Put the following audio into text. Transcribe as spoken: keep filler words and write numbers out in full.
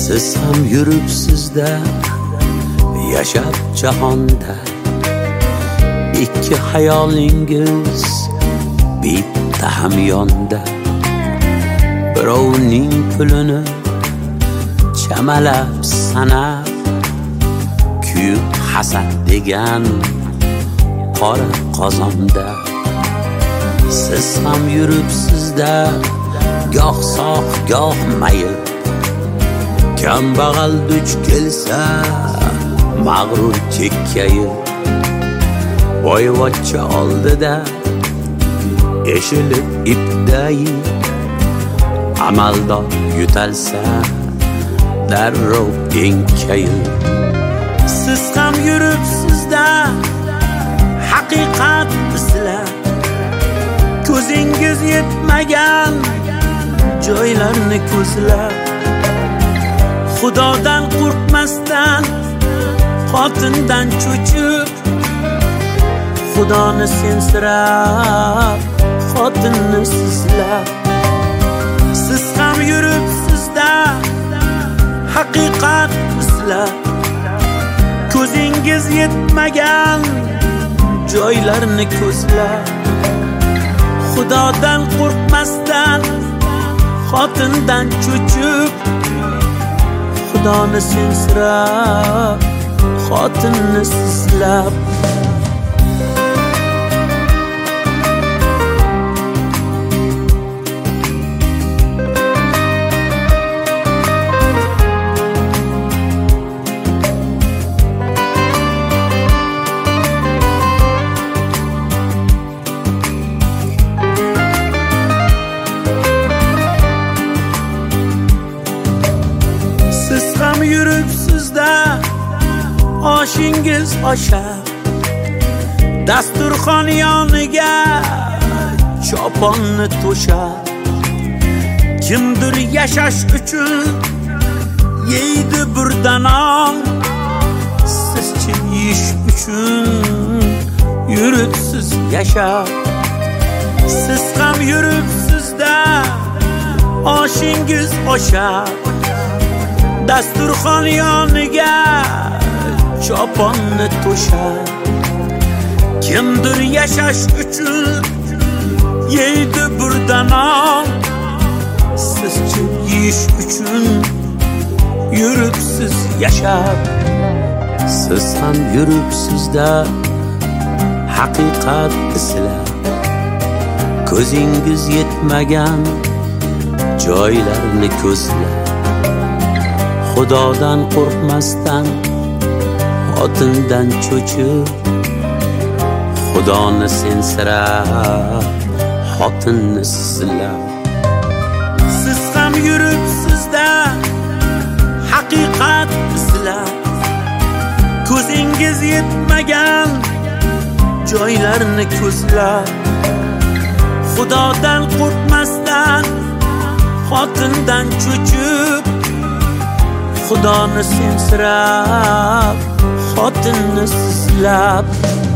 Siz ham yuribsizda yashab jahonda, ikki hayolingiz bitta hamyonda. Birovning pulini chamalab sanab, kuyib hasad degan qora qozonda. Siz ham yuribsizda goh sog' goh mayib, kambag'al duch kelsa mag'rur chekkayib. Boyvachcha oldida eshilib ipdayib, amaldor yutalsa darrov enkayib. Siz ham yuribsizda haqiqat izlab, ko'zingiz yetmagan joylarni ko'zlab. Xudodan qo'rqmasdan, xotindan cho'chib, Xudoni sensirab, xotinni sizlab. Siz ham yuribsizda haqiqat izlab, ko'zingiz yetmagan joylarni ko'zlab. Xudodan qo'rqmasdan, xotindan cho'chib, Xudoni sensirab, xotinni sizlab. Siz ham yuribsizda oshingiz oshab, dasturxon yoniga choponni to'shab. Kimdir yashash uchun yeydi burdanon, sizchi yeyish uchun yuribsiz yashab. Siz ham yuribsizda oshingiz oshab, dasturxon yoniga choponni to'shab. Kimdir yashash uchun yeydi burdanon, sizchi yeyish uchun yuribsiz yashab. Siz ham yuribsizda haqiqat izlab, ko'zingiz yetmagan joylarni ko'zlab. Xudodan qo'rqmasdan, xotindan cho'chib, Xudoni sensirab, xotinni sizlab. Siz ham yuribsizda haqiqat izlab, ko'zingiz yetmagan joylarni ko'zlab. Xudodan qo'rqmasdan, xotindan cho'chib, Xudoni sensirab, xotinni sizlab.